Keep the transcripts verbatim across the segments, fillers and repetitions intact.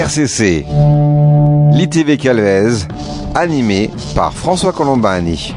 R C C, l'I T V Calvez, animé par François Colombani.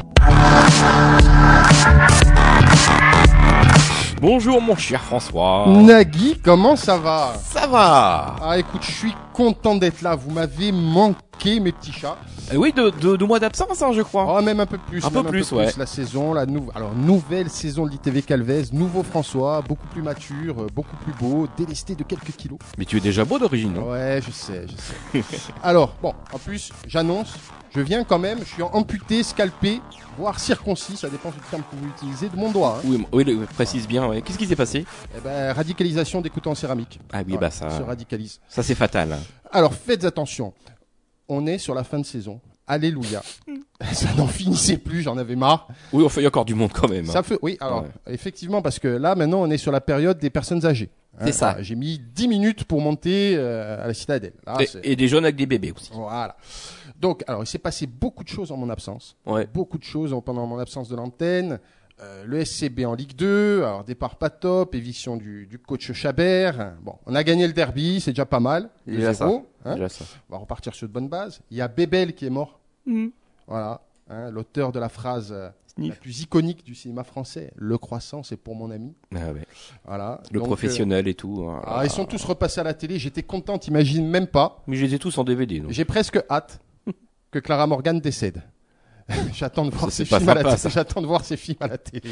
Bonjour mon cher François. Nagui, comment ça va? Ça va. Ah écoute, je suis content d'être là, vous m'avez manqué mes petits chats. Euh, oui, de, de, de mois d'absence, hein, je crois. Oh, même un peu plus. Un peu même plus, un peu ouais. plus, la saison, la nou... Alors, nouvelle saison de l'I T V Calvez, nouveau François, beaucoup plus mature, euh, beaucoup plus beau, délesté de quelques kilos. Mais tu es déjà beau d'origine, non? Ouais, je sais, je sais. Alors, bon, en plus, j'annonce, je viens quand même, je suis amputé, scalpé, voire circoncis, ça dépend du terme que vous utilisez, de mon doigt. Hein. Oui, oui, le- précise bien, ouais. Qu'est-ce qui s'est passé? Eh ben, radicalisation des couteaux en céramique. Ah oui, Voilà, bah ça, se radicalise. ça c'est fatal. hein. Alors, faites attention. On est sur la fin de saison. Alléluia. Ça n'en finissait plus, j'en avais marre. Oui, enfin, il y a encore du monde quand même. Ça hein. fait, oui, alors, Ouais. effectivement, parce que là, maintenant, on est sur la période des personnes âgées. Hein, C'est ça. voilà, j'ai mis dix minutes pour monter euh, à la citadelle. Là, Et, c'est- et des jeunes avec des bébés aussi. Voilà. Donc, alors, il s'est passé beaucoup de choses en mon absence. Ouais. Beaucoup de choses en- pendant mon absence de l'antenne. Euh, le S C B en Ligue deux, alors départ pas top, éviction du, du coach Chabert. Bon, on a gagné le derby, c'est déjà pas mal. Déjà ça. zéro, hein. Déjà ça. On va repartir sur de bonnes bases. Il y a Bébel qui est mort. Voilà, hein, l'auteur de la phrase euh, la Sniff. plus iconique du cinéma français. Le croissant, c'est pour mon ami. Ah ouais. Voilà. Le Donc, professionnel et tout. euh, hein. ah, ils sont tous repassés à la télé. J'étais content, t'imagines même pas. Mais je les ai tous en D V D. Donc. J'ai presque hâte que Clara Morgan décède. J'attends de voir Ça, ces c'est pas films à la sympa, télé. ça. J'attends de voir ces films à la télé.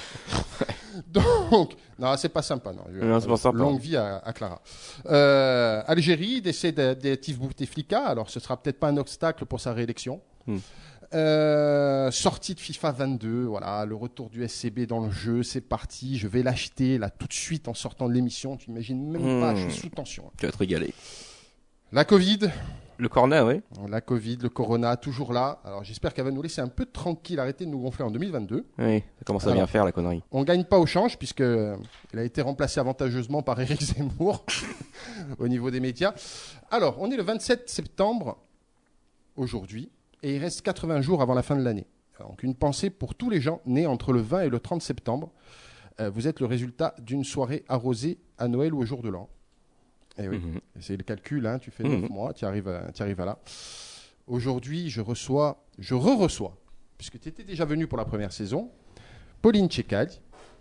Donc, non, c'est pas sympa, non. Je- Non, c'est pas sympa. Longue vie à, à Clara. Euh, Algérie, décès de- d'Atif Bouteflika. Alors, ce sera peut-être pas un obstacle pour sa réélection. Hmm. Euh, sortie de FIFA vingt-deux, voilà, le retour du S C B dans le jeu, c'est parti. Je vais l'acheter là tout de suite en sortant de l'émission. Tu imagines même pas, Hmm. je suis sous tension. Tu vas te régaler. La Covid, Le cornet, ouais. la Covid, le Corona, toujours là. Alors j'espère qu'elle va nous laisser un peu tranquille, arrêter de nous gonfler en deux mille vingt-deux. Oui, ça commence à Alors. bien faire la connerie. On gagne pas au change puisque euh, il a été remplacé avantageusement par Éric Zemmour au niveau des médias. Alors, on est le vingt-sept septembre aujourd'hui et il reste quatre-vingts jours avant la fin de l'année. Donc une pensée pour tous les gens nés entre le vingt et le trente septembre. Euh, vous êtes le résultat d'une soirée arrosée à Noël ou au jour de l'an. Eh oui, Mhm. c'est le calcul, hein, tu fais Mhm. neuf mois, tu arrives à, tu arrives à là. Aujourd'hui, je reçois, je re-reçois, puisque tu étais déjà venu pour la première saison, Pauline Tchekali.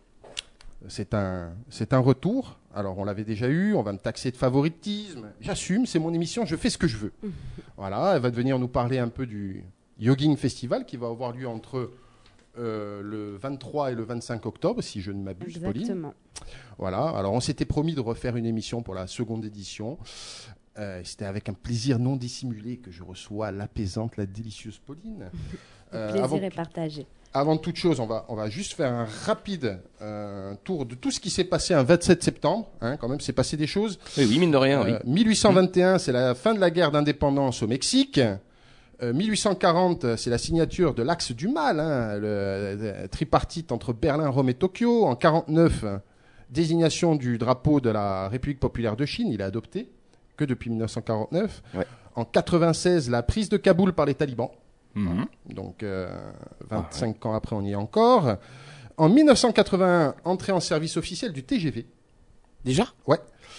C'est un, c'est un retour. Alors, on l'avait déjà eu, on va me taxer de favoritisme. J'assume, c'est mon émission, je fais ce que je veux. Voilà, elle va venir nous parler un peu du Yogging Festival qui va avoir lieu entre euh, le vingt-trois et le vingt-cinq octobre, si je ne m'abuse, Pauline. Exactement. Voilà, alors on s'était promis de refaire une émission pour la seconde édition. Euh, C'était avec un plaisir non dissimulé que je reçois l'apaisante, la délicieuse Pauline. Le Euh, plaisir avant, est partagé. avant toute chose, on va, on va juste faire un rapide euh, tour de tout ce qui s'est passé un vingt-sept septembre. Hein, quand même, c'est passé des choses. Oui, oui, mine de rien, Euh, oui. mille huit cent vingt et un, c'est la fin de la guerre d'indépendance au Mexique. Euh, mille huit cent quarante, c'est la signature de l'Axe du Mal, hein, le, le tripartite entre Berlin, Rome et Tokyo. En quarante-neuf, euh, désignation du drapeau de la République populaire de Chine, il est adopté que depuis mille neuf cent quarante-neuf. Ouais. En quatre-vingt-seize, la prise de Kaboul par les talibans. Mhm. Donc euh, vingt-cinq ans après, on y est encore. En mille neuf cent quatre-vingt-un, entrée en service officiel du T G V. Déjà? Ouais.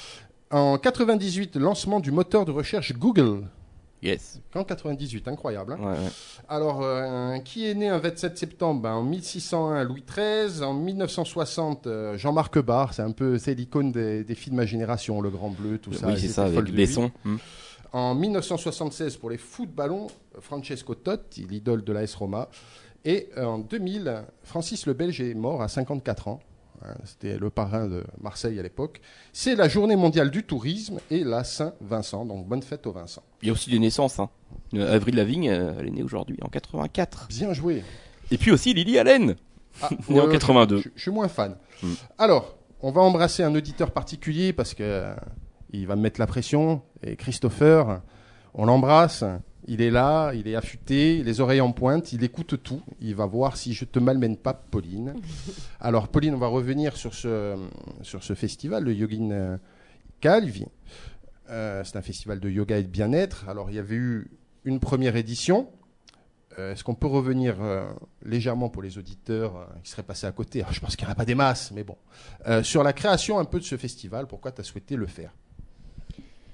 En quatre-vingt-dix-huit, lancement du moteur de recherche Google. Yes. Qu'en quatre-vingt-dix-huit, incroyable. Hein. Ouais, ouais. Alors, euh, qui est né un vingt-sept septembre? Ben, en mille six cent un, Louis treize. En mille neuf cent soixante, euh, Jean-Marc Barr. C'est un peu c'est l'icône des, des filles de ma génération, le Grand Bleu, tout ça. Oui, c'est J'étais ça, folle avec de lui. Besson. Mhm. En mille neuf cent soixante-seize, pour les footballons, Francesco Totti, l'idole de l'A S Roma. Et euh, en deux mille, Francis le Belge est mort à cinquante-quatre ans. Hein, C'était le parrain de Marseille à l'époque. C'est la journée mondiale du tourisme et la Saint-Vincent. Donc, bonne fête aux Vincent. Il y a aussi des naissances. Hein. Euh, Avril Lavigne, euh, elle est née aujourd'hui, en quatre-vingt-quatre. Bien joué. Et puis aussi Lily Allen, Ah, née en ouais, quatre-vingt-deux. Je, je suis moins fan. Hmm. Alors, on va embrasser un auditeur particulier parce que euh, il va me mettre la pression. Et Christopher, on l'embrasse. Il est là, il est affûté, les oreilles en pointe, il écoute tout. Il va voir si je te malmène pas, Pauline. Alors, Pauline, on va revenir sur ce, sur ce festival, le Yogin euh, Calvi. Euh, c'est un festival de yoga et de bien-être. Alors, il y avait eu une première édition. Euh, Est-ce qu'on peut revenir euh, légèrement pour les auditeurs euh, qui seraient passés à côté? Alors, je pense qu'il n'y en a pas des masses, mais bon. Euh, sur la création un peu de ce festival, pourquoi tu as souhaité le faire?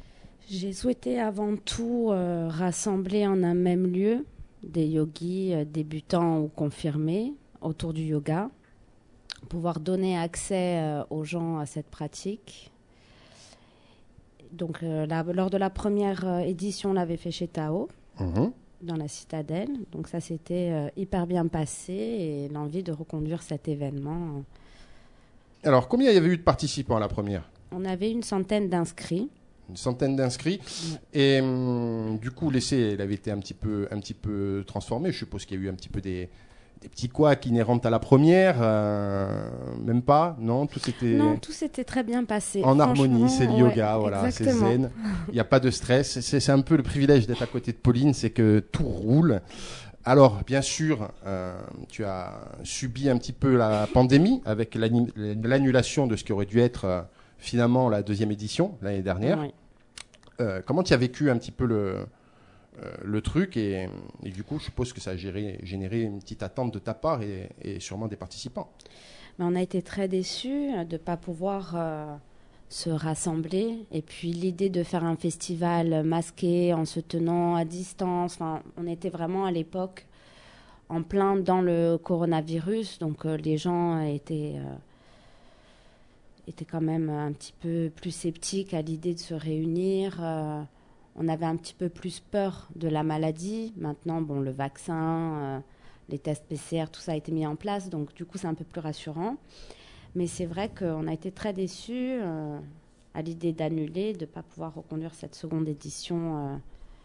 J'ai souhaité avant tout euh, rassembler en un même lieu des yogis euh, débutants ou confirmés autour du yoga, pouvoir donner accès euh, aux gens à cette pratique. Donc, euh, la, lors de la première euh, édition, on l'avait fait chez Tao, Mmh. dans la citadelle. Donc, ça s'était euh, hyper bien passé et l'envie de reconduire cet événement. euh, Alors, combien il y avait eu de participants à la première? On avait une centaine d'inscrits. Une centaine d'inscrits. Ouais. Et hum, du coup, l'essai, il avait été un petit peu, un petit peu transformé. Je suppose qu'il y a eu un petit peu des, des petits couacs inhérents à la première. euh, même pas, non? Tout était Non, tout s'était très bien passé. en harmonie. C'est le Franchement, yoga, ouais, voilà, c'est exactement. zen. Il n'y a pas de stress. C'est, c'est un peu le privilège d'être à côté de Pauline, c'est que tout roule. Alors, bien sûr, euh, tu as subi un petit peu la pandémie avec l'anni- l'annulation de ce qui aurait dû être euh, finalement la deuxième édition l'année dernière. Ouais. Euh, comment tu as vécu un petit peu le, euh, le truc et, et du coup, je suppose que ça a géré- généré une petite attente de ta part et, et sûrement des participants. Mais on a été très déçus de ne pas pouvoir euh, se rassembler. Et puis l'idée de faire un festival masqué en se tenant à distance, enfin, on était vraiment à l'époque en plein dans le coronavirus. Donc euh, les gens étaient, euh, étaient quand même un petit peu plus sceptiques à l'idée de se réunir. Euh, on avait un petit peu plus peur de la maladie. Maintenant, bon, le vaccin, euh, les tests P C R, tout ça a été mis en place. Donc du coup, c'est un peu plus rassurant. Mais c'est vrai qu'on a été très déçus euh, à l'idée d'annuler, de ne pas pouvoir reconduire cette seconde édition. euh.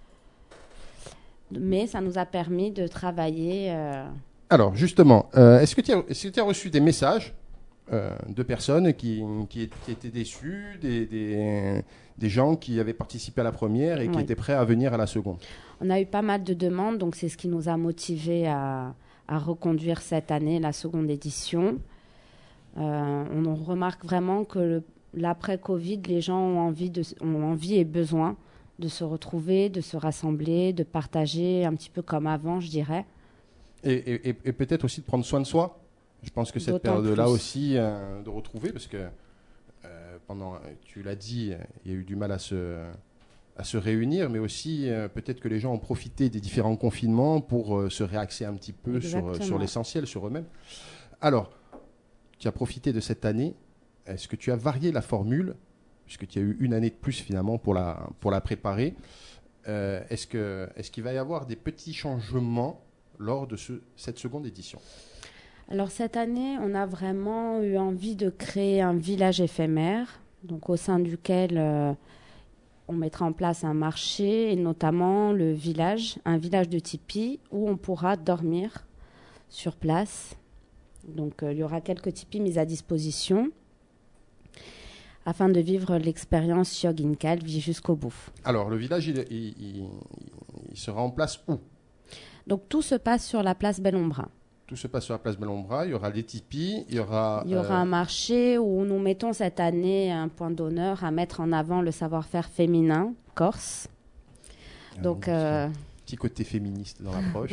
Mais ça nous a permis de travailler. euh, Alors, justement, euh, est-ce que tu as, est-ce que tu as reçu des messages euh, de personnes qui, qui, qui étaient déçues, des, des, des gens qui avaient participé à la première et qui Oui. étaient prêts à venir à la seconde? On a eu pas mal de demandes, donc c'est ce qui nous a motivés à, à reconduire cette année la seconde édition. Euh, on remarque vraiment que le- l'après-Covid, les gens ont envie, de, ont envie et besoin de se retrouver, de se rassembler, de partager un petit peu comme avant, je dirais. Et, et- et- et peut-être aussi de prendre soin de soi. Je pense que cette D'autant période-là plus. aussi, euh, de retrouver, parce que euh, pendant, tu l'as dit, il y a eu du mal à se, à se réunir, mais aussi euh, peut-être que les gens ont profité des différents confinements pour euh, se réaxer un petit peu sur, Exactement. sur l'essentiel, sur eux-mêmes. Alors, tu as profité de cette année. Est-ce que tu as varié la formule, puisque tu as eu une année de plus finalement pour la, pour la préparer? Euh, est-ce que, est-ce qu'il va y avoir des petits changements lors de ce, cette seconde édition? Alors cette année, on a vraiment eu envie de créer un village éphémère, donc au sein duquel euh, on mettra en place un marché et notamment le village, un village de tipi où on pourra dormir sur place. Donc euh, il y aura quelques tipis mis à disposition afin de vivre l'expérience Yog in Calvi jusqu'au bout. Alors, le village, il, il- il- il sera en place où? Donc tout se passe sur la place Bellombra. Tout se passe sur la place Bellombra. Il y aura des tipis, il y aura... Il y aura euh, un marché où nous mettons cette année un point d'honneur à mettre en avant le savoir-faire féminin corse. Donc, un euh, petit côté féministe dans l'approche.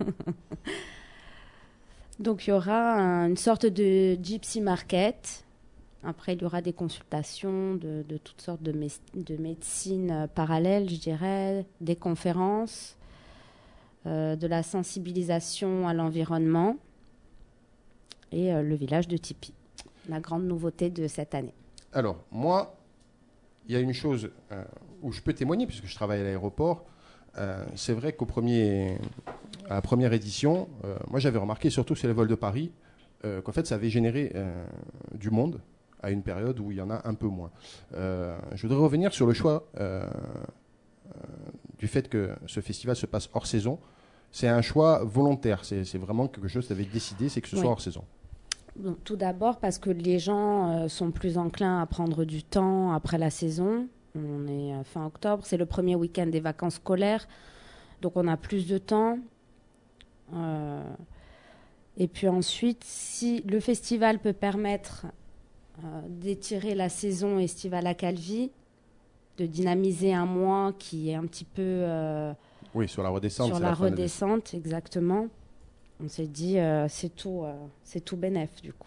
donc il y aura un- une sorte de gypsy market. Après, il y aura des consultations de, de toutes sortes de, mes- de médecine euh, parallèles, je dirais, des conférences, euh, de la sensibilisation à l'environnement et euh, le village de Tipi. La grande nouveauté de cette année. Alors, moi, il y a une chose euh, où je peux témoigner, puisque je travaille à l'aéroport. Euh, c'est vrai qu'au premier, à la première édition, euh, moi j'avais remarqué, surtout sur les vols de Paris, euh, qu'en fait ça avait généré euh, du monde à une période où il y en a un peu moins. Euh, je voudrais revenir sur le choix euh, euh, du fait que ce festival se passe hors saison. C'est un choix volontaire, c'est, c'est vraiment quelque chose que tu avais décidé, c'est que ce Oui. soit hors saison. Donc, tout d'abord parce que les gens euh, sont plus enclins à prendre du temps après la saison. On est euh, fin octobre, c'est le premier week-end des vacances scolaires, donc on a plus de temps. Euh, et puis ensuite, si le festival peut permettre euh, d'étirer la saison estivale à Calvi, de dynamiser un mois qui est un petit peu euh, Oui, sur la redescente. sur c'est la, la fin de redescente, exactement. On s'est dit, euh, c'est tout, euh, c'est tout bénef du coup.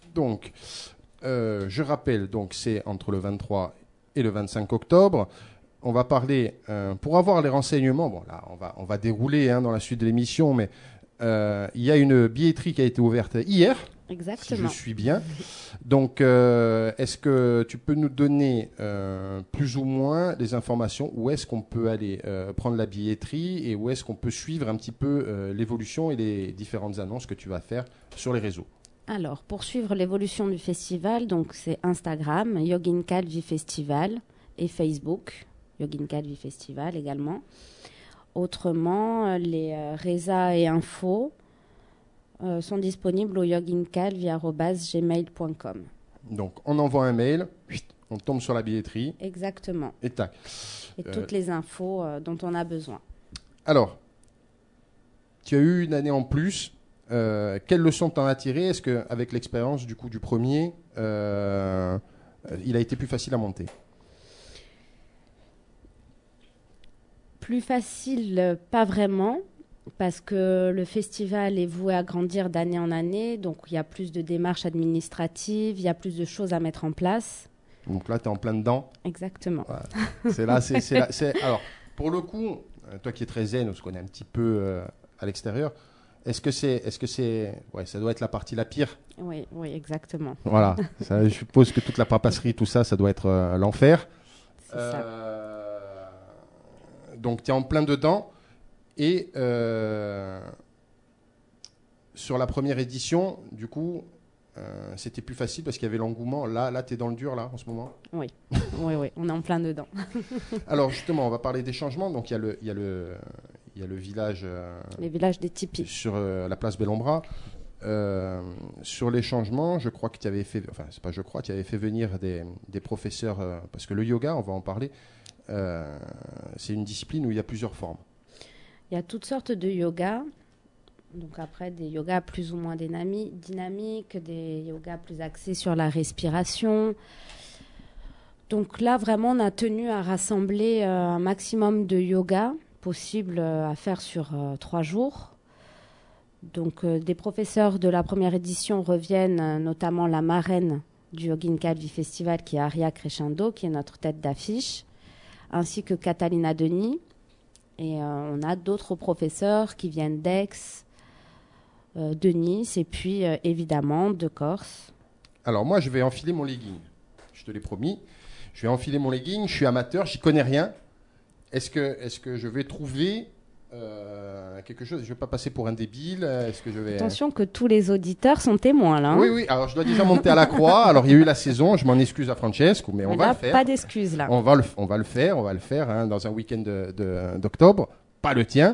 Donc, euh, je rappelle, donc c'est entre le vingt-trois et le vingt-cinq octobre. on va parler, euh, pour avoir les renseignements, bon là on va, on va dérouler hein, dans la suite de l'émission, mais euh, il y a une billetterie qui a été ouverte hier. Exactement. Si je suis bien. Donc, euh, est-ce que tu peux nous donner euh, plus ou moins des informations où est-ce qu'on peut aller euh, prendre la billetterie et où est-ce qu'on peut suivre un petit peu euh, l'évolution et les différentes annonces que tu vas faire sur les réseaux? Alors, pour suivre l'évolution du festival, donc c'est Instagram, Yogin Calvi Festival, et Facebook, Yogin Calvi Festival également. Autrement, les euh, résa et infos Euh, sont disponibles au yogincalvi arobase gmail point com. Donc, on envoie un mail, on tombe sur la billetterie. Exactement. Et tac. Et Euh, toutes les infos euh, dont on a besoin. Alors, tu as eu une année en plus. Euh, quelles leçons t'en as tiré? Est-ce qu'avec l'expérience du coup du premier, euh, il a été plus facile à monter? Plus facile, euh, pas vraiment. Parce que le festival est voué à grandir d'année en année, donc il y a plus de démarches administratives, il y a plus de choses à mettre en place. Donc là, tu es en plein dedans. Exactement. Voilà. C'est là, c'est, c'est là, c'est... Alors, pour le coup, toi qui es très zen, on se connaît un petit peu euh, à l'extérieur, est-ce que c'est... Est-ce que c'est... Ouais, ça doit être la partie la pire. Oui, oui, exactement. Voilà. Ça, je suppose que toute la papasserie, tout ça, ça doit être euh, l'enfer. C'est Euh... ça. Donc, tu es en plein dedans. Et euh, sur la première édition, du coup, euh, c'était plus facile parce qu'il y avait l'engouement. Là, là tu es dans le dur, là, en ce moment. Oui, oui, oui, on est en plein dedans. Alors, justement, on va parler des changements. Donc, il y a le, il y a le, il y a le village... Euh, les villages des tipis. Sur euh, la place Bellombra. Euh, sur les changements, je crois que tu avais fait... Enfin, c'est pas je crois, tu avais fait venir des, des professeurs... Euh, parce que le yoga, on va en parler, euh, c'est une discipline où il y a plusieurs formes. Il y a toutes sortes de yogas. Donc après, des yogas plus ou moins dynami- dynamiques, des yogas plus axés sur la respiration. Donc là, vraiment, on a tenu à rassembler euh, un maximum de yoga possible euh, à faire sur euh, trois jours. Donc euh, des professeurs de la première édition reviennent, euh, notamment la marraine du Yogin Calvi Festival, qui est Aria Crescendo, qui est notre tête d'affiche, ainsi que Catalina Denis. Et euh, on a d'autres professeurs qui viennent d'Aix, euh, de Nice et puis euh, évidemment de Corse. Alors moi, je vais enfiler mon legging. Je te l'ai promis. Je vais enfiler mon legging. Je suis amateur, j'y connais rien. Est-ce que, est-ce que je vais trouver euh, quelque chose? Je ne vais pas passer pour un débile. Est-ce que je vais... Attention que tous les auditeurs sont témoins là. Hein. Oui, oui. Alors je dois déjà monter à la croix. Alors il y a eu la saison. Je m'en excuse à Francesco, mais on mais va là, le faire. Pas d'excuses là. On va le, on va le faire. On va le faire hein, dans un week-end de, de, d'octobre. Pas le tien.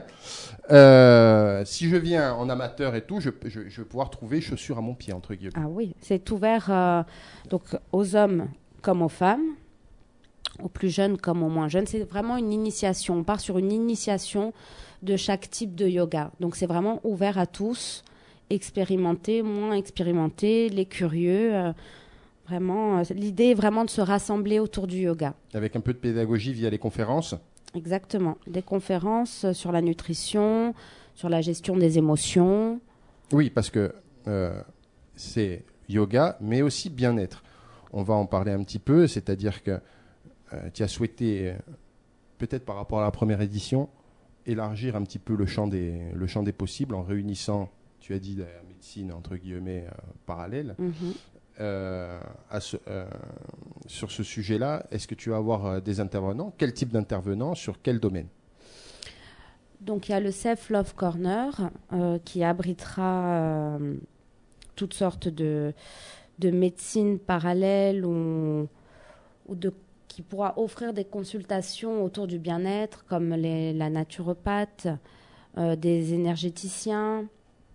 Euh, si je viens en amateur et tout, je, je, je vais pouvoir trouver chaussures à mon pied entre guillemets. Ah oui, c'est ouvert euh, donc aux hommes comme aux femmes, aux plus jeunes comme aux moins jeunes. C'est vraiment une initiation. On part sur une initiation de chaque type de yoga. Donc c'est vraiment ouvert à tous, expérimentés, moins expérimentés, les curieux. Euh, vraiment, euh, l'idée est vraiment de se rassembler autour du yoga. Avec un peu de pédagogie via les conférences. Exactement. Des conférences sur la nutrition, sur la gestion des émotions. Oui, parce que euh, c'est yoga, mais aussi bien-être. On va en parler un petit peu, c'est-à-dire que euh, tu as souhaité, euh, peut-être par rapport à la première édition, élargir un petit peu le champ des, le champ des possibles en réunissant, tu as dit, la médecine, entre guillemets, euh, parallèle. Mm-hmm. Euh, à ce, euh, sur ce sujet-là, est-ce que tu vas avoir euh, des intervenants? Quel type d'intervenants? Sur quel domaine? Donc il y a le Self Love Corner euh, qui abritera euh, toutes sortes de, de médecines parallèles ou, ou de, qui pourra offrir des consultations autour du bien-être comme les, la naturopathe, euh, des énergéticiens.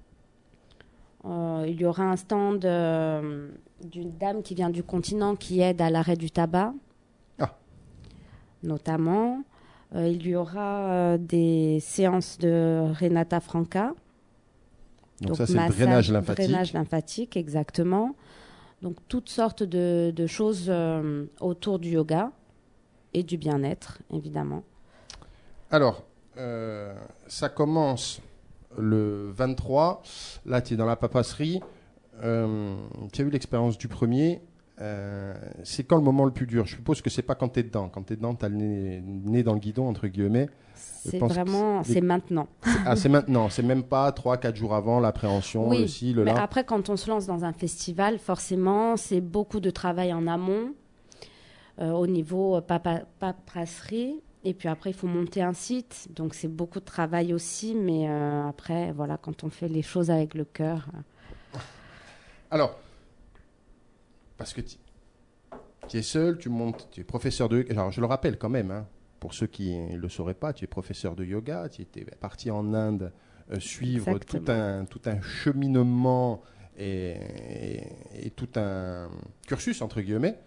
Euh, il y aura un stand euh, d'une dame qui vient du continent qui aide à l'arrêt du tabac, ah. notamment. Euh, il y aura euh, des séances de Renata Franca. Donc, Donc ça, c'est le massage, drainage lymphatique. Drainage lymphatique, exactement. Donc toutes sortes de, de choses euh, autour du yoga et du bien-être, évidemment. Alors, euh, ça commence le vingt-trois. Là, tu es dans la papasserie. Euh, tu as eu l'expérience du premier. euh, c'est quand le moment le plus dur? Je suppose que c'est pas quand tu es dedans. Quand tu es dedans, tu as le nez, nez dans le guidon, entre guillemets. Je C'est pense que vraiment, c'est- c'est maintenant. Ah, c'est maintenant. C'est même pas trois quatre jours avant l'appréhension, Oui, le ci, le mais là. après, quand on se lance dans un festival, forcément, c'est beaucoup de travail en amont, euh, au niveau euh, papa- paperasserie. Et puis après, il faut monter un site. Donc, c'est beaucoup de travail aussi. Mais euh, après, voilà, quand on fait les choses avec le cœur. euh, Alors, parce que tu es seul, tu montes, tu es professeur de... Alors, je le rappelle quand même, hein, pour ceux qui ne le sauraient pas, tu es professeur de yoga, tu étais parti en Inde euh, suivre Exactement. tout un, tout un cheminement et, et- et tout un cursus, entre guillemets.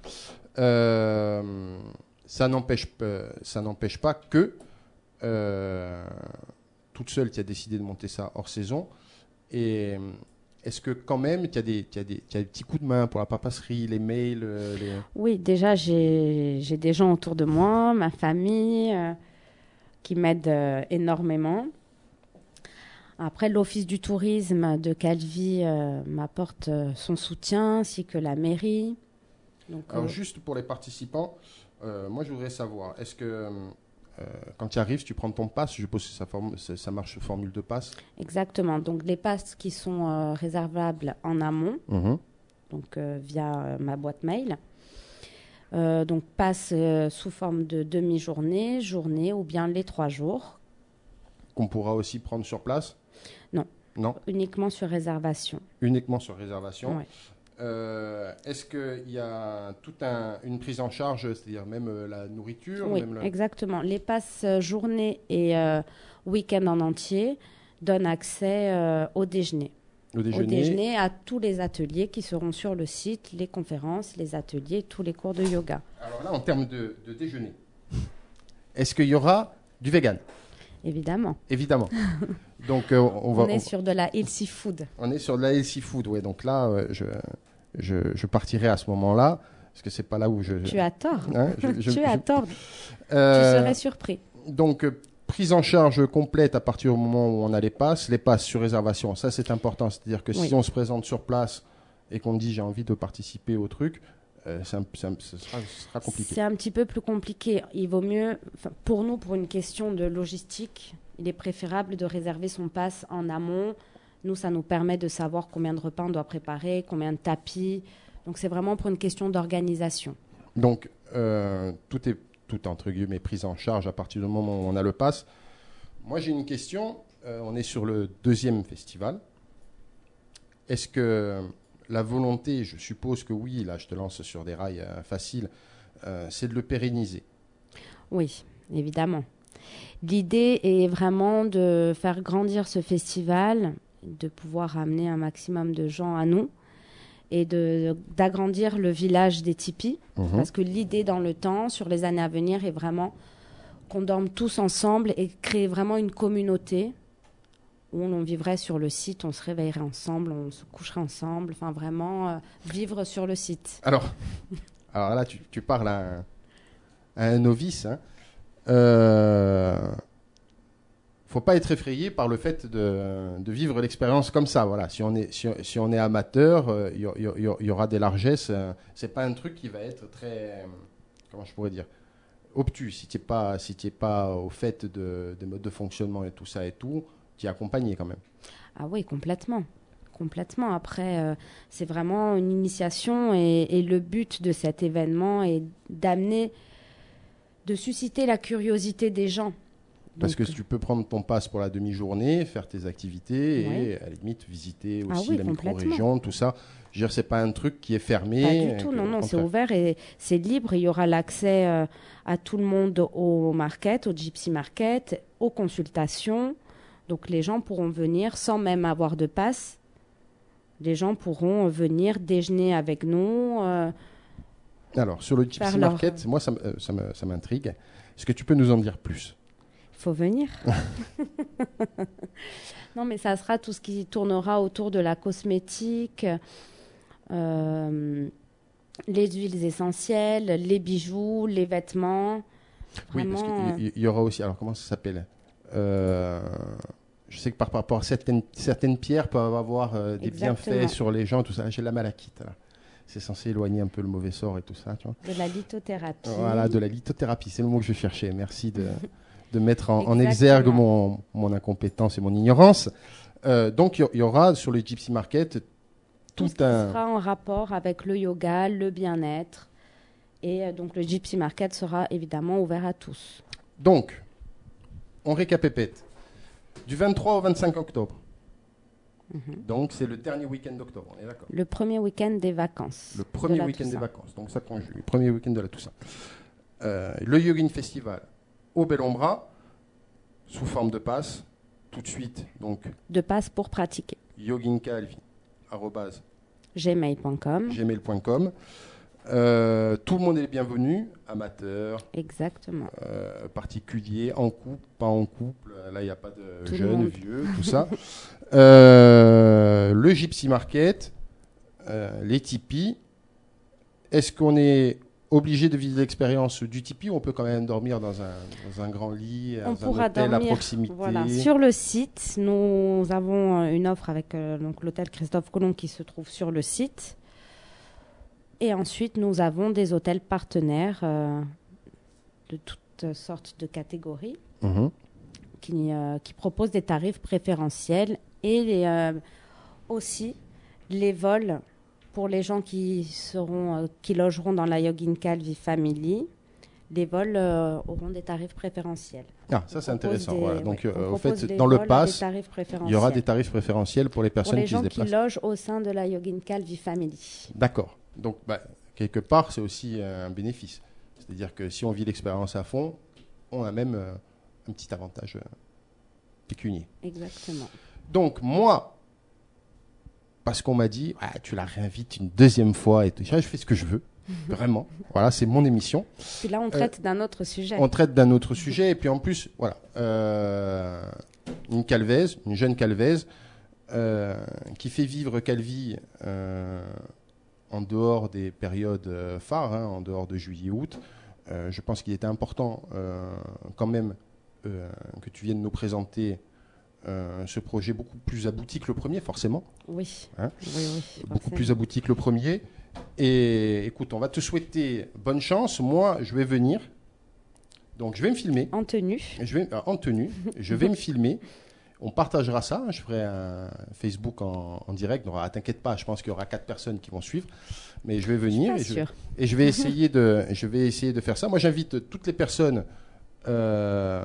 Euh, ça n'empêche pas- ça n'empêche pas que, euh, toute seule, tu as décidé de monter ça hors saison. Et est-ce que quand même, tu as, des- tu as des tu as des petits coups de main pour la papasserie, les mails euh, les... Oui, déjà, j'ai j'ai des gens autour de moi, ma famille, euh, qui m'aident euh, énormément. Après, l'Office du tourisme de Calvi euh, m'apporte euh, son soutien, ainsi que la mairie. Donc, Alors, euh, juste pour les participants, euh, moi, je voudrais savoir, est-ce que euh, quand tu arrives, tu prends ton pass? Je suppose que ça, forme- ça ça marche sous formule de pass. exactement. Donc, les passes qui sont euh, réservables en amont, Mhm. donc euh, via euh, ma boîte mail. Euh, donc, passe euh, sous forme de demi-journée, journée ou bien les trois jours, Qu'on pourra aussi prendre sur place? Non. Non, uniquement sur réservation. uniquement sur réservation. Ouais. Euh, est-ce qu'il y a toute un, une prise en charge, c'est-à-dire même euh, la nourriture Oui, même le- exactement. Les passes euh, journée et euh, week-end en entier donnent accès euh, au déjeuner. le Au déjeuner? déjeuner, à tous les ateliers qui seront sur le site, les conférences, les ateliers, tous les cours de yoga. Alors là, en termes de, de déjeuner, est-ce qu'il y aura du vegan? Évidemment. Évidemment. Donc, euh, on, On, va, est on- sur de la healthy food. on est sur de la healthy food. Ouais, donc là, euh, je, je, je partirai à ce moment-là, parce que c'est pas là où je... Tu as tort. Hein, je- je- tu as je- tort. Euh, Tu serais surpris. Donc, euh, prise en charge complète à partir du moment où on a les passes. Les passes sur réservation, ça c'est important. C'est-à-dire que Oui. si on se présente sur place et qu'on dit j'ai envie de participer au truc, euh, c'est un- c'est un- ce sera, ce sera compliqué. C'est un petit peu plus compliqué. Il vaut mieux, enfin, pour nous, pour une question de logistique, il est préférable de réserver son pass en amont. Nous, ça nous permet de savoir combien de repas on doit préparer, combien de tapis. Donc, c'est vraiment pour une question d'organisation. Donc, euh, tout est tout entre guillemets pris en charge à partir du moment où on a le pass. Moi, j'ai une question. Euh, on est sur le deuxième festival. Est-ce que la volonté, je suppose que oui, là, je te lance sur des rails euh, faciles, euh, c'est de le pérenniser? Oui, évidemment. L'idée est vraiment de faire grandir ce festival, de pouvoir amener un maximum de gens à nous et de- d'agrandir le village des tipis. Mhm. Parce que l'idée dans le temps, sur les années à venir, est vraiment qu'on dorme tous ensemble et créer vraiment une communauté où on vivrait sur le site, on se réveillerait ensemble, on se coucherait ensemble, enfin vraiment euh, vivre sur le site. Alors, alors là, tu, tu parles à un, à un novice. Hein. Euh, faut pas être effrayé par le fait de, de vivre l'expérience comme ça. Voilà. Si on est, si, si on est amateur, euh, il y, y- y- y aura des largesses. euh, c'est pas un truc qui va être très, euh, comment je pourrais dire, obtus. Si tu n'es pas, si t'es pas au fait de, des modes de fonctionnement et tout ça et tout, tu es accompagné quand même. Ah oui, complètement. Complètement. Après, euh, c'est vraiment une initiation et, et le but de cet événement est d'amener, de susciter la curiosité des gens. Parce Donc, que tu peux prendre ton passe pour la demi-journée, faire tes activités Ouais. et à la limite visiter Ah aussi oui, la complètement. micro-région, tout ça. Je veux dire, c'est pas un truc qui est fermé. Pas du et tout, que, non, au non, c'est contraire. ouvert et c'est libre. Il y aura l'accès euh, à tout le monde au market, au Gypsy Market, aux consultations. Donc les gens pourront venir sans même avoir de passe. Les gens pourront venir déjeuner avec nous. euh, Alors, sur le Gypsy Faire leur- Market, moi, ça, m- euh, ça me- ça m'intrigue. Est-ce que tu peux nous en dire plus? Il faut venir. Non, mais ça sera tout ce qui tournera autour de la cosmétique, euh, les huiles essentielles, les bijoux, les vêtements. Oui, parce Vraiment, qu'il y, y aura aussi. Alors, comment ça s'appelle? Euh, Je sais que par, par rapport à certaines, certaines pierres peuvent avoir euh, des Exactement. bienfaits sur les gens, tout ça. J'ai la malachite, là. c'est censé éloigner un peu le mauvais sort et tout ça, tu vois. De la lithothérapie. Voilà, de la lithothérapie, c'est le mot que je cherchais. Merci de, de mettre en, en Exactement. exergue mon, mon incompétence et mon ignorance. Euh, donc, il y, y aura sur le Gypsy Market tout, Tout ce qui un... sera en rapport avec le yoga, le bien-être. Et euh, donc, le Gypsy Market sera évidemment ouvert à tous. Donc, on récapépète. Du vingt-trois au vingt-cinq octobre. Mhm. Donc, c'est le dernier week-end d'octobre, on est d'accord. Le premier week-end des vacances. Le premier de la week-end des Toussaint. vacances, donc ça conjugue, le premier week-end de la Toussaint. Euh, le Yogin Festival au Bellombra, sous forme de passe, tout de suite, donc De passe pour pratiquer. yogincalvi arobase gmail point com. gmail point com. Euh, tout le monde est bienvenu, amateurs, Exactement. euh, particuliers, en couple, pas en couple, là il n'y a pas de Tout le jeunes, monde. vieux, tout ça. Euh, le Gypsy Market, euh, les tipis. Est-ce qu'on est obligé de vivre l'expérience du tipi ou on peut quand même dormir dans un, dans un grand lit, On dans un pourra hôtel dormir à proximité? Voilà. Sur le site, nous avons euh, une offre avec euh, donc, l'hôtel Christophe Colomb qui se trouve sur le site. Et ensuite, nous avons des hôtels partenaires euh, de toutes sortes de catégories Mhm. qui, euh, qui proposent des tarifs préférentiels et les, euh, aussi les vols pour les gens qui, seront, euh, qui logeront dans la Yogin Calvi Family. Les vols euh, auront des tarifs préférentiels. Ah, ça c'est On propose intéressant. des- voilà. Donc, oui, euh, on au propose fait, des dans le vols à pass, des tarifs il y aura des préférentiels tarifs préférentiels pour les pour personnes les qui gens se qui déplacent. logent au sein de la Yogin Calvi Family. D'accord. Donc, bah, quelque part, c'est aussi euh, un bénéfice. C'est-à-dire que si on vit l'expérience à fond, on a même euh, un petit avantage euh, pécunier. Exactement. Donc, moi, parce qu'on m'a dit, ah, tu la réinvites une deuxième fois et tout ça, je fais ce que je veux. Vraiment. Voilà, c'est mon émission. Puis là, on traite d'un autre sujet. On traite d'un autre sujet. Et puis en plus, voilà, euh, une calvaise, une jeune calvaise, euh, qui fait vivre Calvi euh, en dehors des périodes euh, phares, hein, en dehors de juillet-août. Euh, je pense qu'il était important euh, quand même euh, que tu viennes nous présenter euh, ce projet beaucoup plus abouti que le premier, forcément. Oui. Hein oui, oui. Beaucoup forcément. plus abouti que le premier. Et écoute, on va te souhaiter bonne chance. Moi, je vais venir. Donc, je vais me filmer. En tenue. Je vais, euh, en tenue. Je vais me filmer. On partagera ça. Je ferai un Facebook en, en direct. Donc, ah, t'inquiète pas, je pense qu'il y aura quatre personnes qui vont suivre. Mais je vais venir Pas et je, sûr. et je vais essayer de, je vais essayer de faire ça. Moi, j'invite toutes les personnes euh,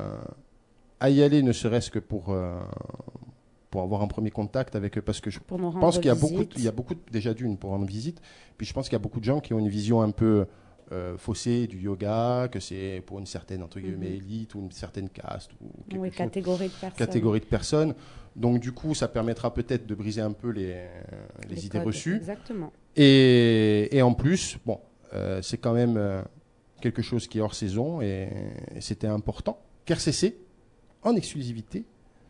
à y aller, ne serait-ce que pour, euh, pour avoir un premier contact avec eux, parce que je Pour nous rendre pense qu'il y a visite. beaucoup, de- il y a beaucoup de- déjà d'une pour rendre visite. Puis je pense qu'il y a beaucoup de gens qui ont une vision un peu euh, faussée du yoga, que c'est pour une certaine entre guillemets Mhm. élite ou une certaine caste ou quelque Oui, chose- catégorie de personnes. catégorie de personnes. Donc du coup, ça permettra peut-être de briser un peu les, les, Les idées codes, reçues. Exactement. Et, et en plus, bon, euh, c'est quand même euh, quelque chose qui est hors saison et, et c'était important qu'R C C, en exclusivité,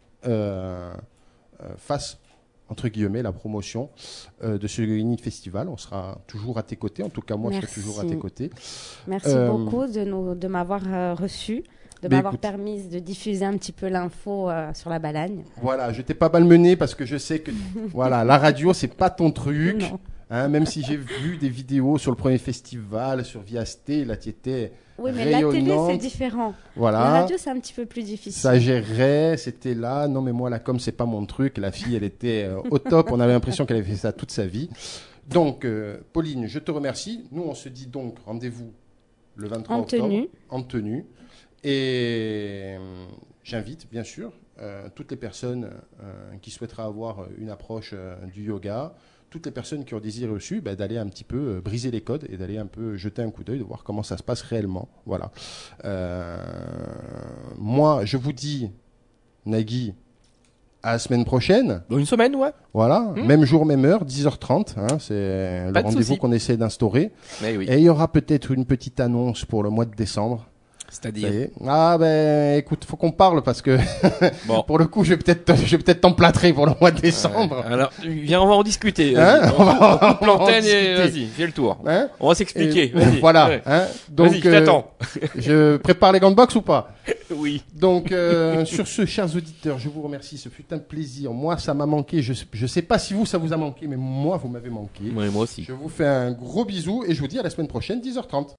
euh, euh, fasse, entre guillemets, la promotion euh, de ce Unit Festival. On sera toujours à tes côtés. En tout cas, moi, je Merci. serai toujours à tes côtés. Merci Euh, beaucoup de, nous, de m'avoir euh, reçu, de Ben, m'avoir écoute. permis de diffuser un petit peu l'info euh, sur la balagne. Voilà, je t'ai pas malmené parce que je sais que voilà, la radio, c'est pas ton truc. Non. Hein, même si j'ai vu des vidéos sur le premier festival, sur Viasté, là, tu étais Oui, mais la télé, rayonnante. c'est différent. Voilà. La radio, c'est un petit peu plus difficile. Ça gérait, c'était là. Non, mais moi, la com, c'est pas mon truc. La fille, elle était euh, au top. On avait l'impression qu'elle avait fait ça toute sa vie. Donc, euh, Pauline, je te remercie. Nous, on se dit donc rendez-vous le vingt-trois En octobre. tenue. En tenue. Et euh, j'invite, bien sûr, euh, toutes les personnes euh, qui souhaiteraient avoir une approche euh, du yoga, toutes les personnes qui ont des idées reçues, bah, d'aller un petit peu euh, briser les codes et d'aller un peu jeter un coup d'œil, de voir comment ça se passe réellement. Voilà. Euh, moi, je vous dis, Nagui, à la semaine prochaine. Dans une semaine, ouais. Voilà, Hmm. même jour, même heure, dix heures trente. Hein, c'est le Pas de rendez-vous souci. qu'on essaie d'instaurer. Mais oui. Et il y aura peut-être une petite annonce pour le mois de décembre. Ça C'est-à-dire. y est. Ah ben écoute, faut qu'on parle parce que Bon. pour le coup, je vais peut-être, je vais peut-être t'emplâtrer pour le mois de décembre. Ouais. Alors, viens, on va en discuter. Hein Vas-y. On va- on coupe on va en l'antenne et discuter. vas-y, fais le tour. Hein On va s'expliquer. Et Vas-y. voilà. Ouais. Hein Donc, Vas-y, je euh, t'attends. je prépare les gants de boxe ou pas? Oui. Donc, euh, sur ce, chers auditeurs, je vous remercie. Ce fut un plaisir. Moi, ça m'a manqué. Je ne sais pas si vous, ça vous a manqué, mais moi, vous m'avez manqué. Ouais, moi aussi. Je vous fais un gros bisou et je vous dis à la semaine prochaine, dix heures trente.